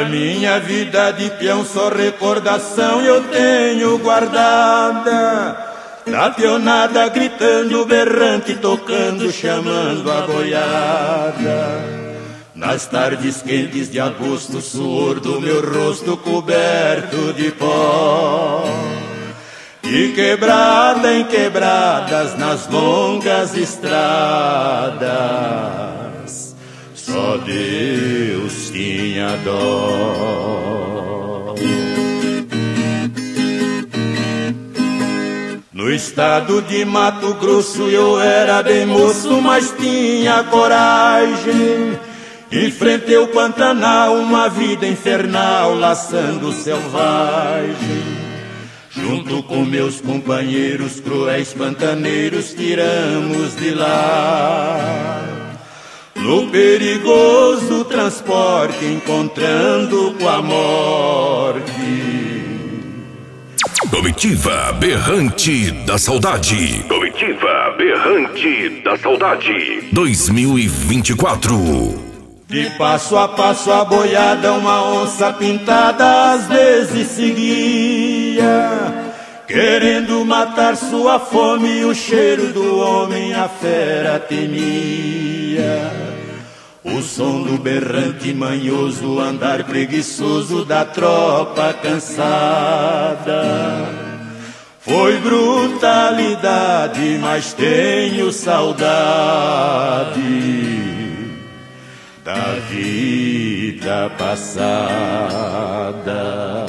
minha vida de peão só recordação eu tenho guardada. Da peonada gritando, berrante, tocando, chamando a boiada. Nas tardes quentes de agosto, suor do meu rosto coberto de pó. E quebrada em quebradas nas longas estradas, só Deus tinha dó. No estado de Mato Grosso eu era bem moço, mas tinha coragem. Enfrentei o Pantanal, uma vida infernal, laçando selvagem. Junto com meus companheiros cruéis pantaneiros tiramos de lá. No perigoso transporte encontrando com a morte. Comitiva Berrante da Saudade. Comitiva Berrante da Saudade 2024. De passo a passo a boiada, uma onça pintada às vezes seguia, querendo matar sua fome, o cheiro do homem a fera temia. O som do berrante manhoso, o andar preguiçoso da tropa cansada. Foi brutalidade, mas tenho saudade da vida passada.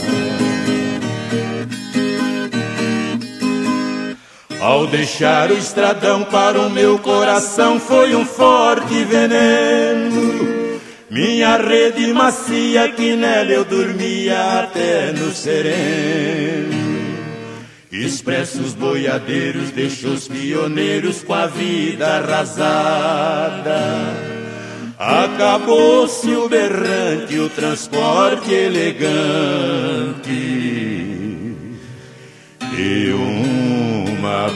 Ao deixar o estradão, para o meu coração foi um forte veneno. Minha rede macia que nela eu dormia até no sereno. Expressos boiadeiros deixou os pioneiros com a vida arrasada. Acabou-se o berrante, o transporte elegante e uma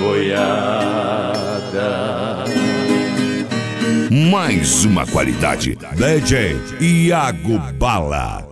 boiada. Mais uma qualidade. DJ Iago Bala.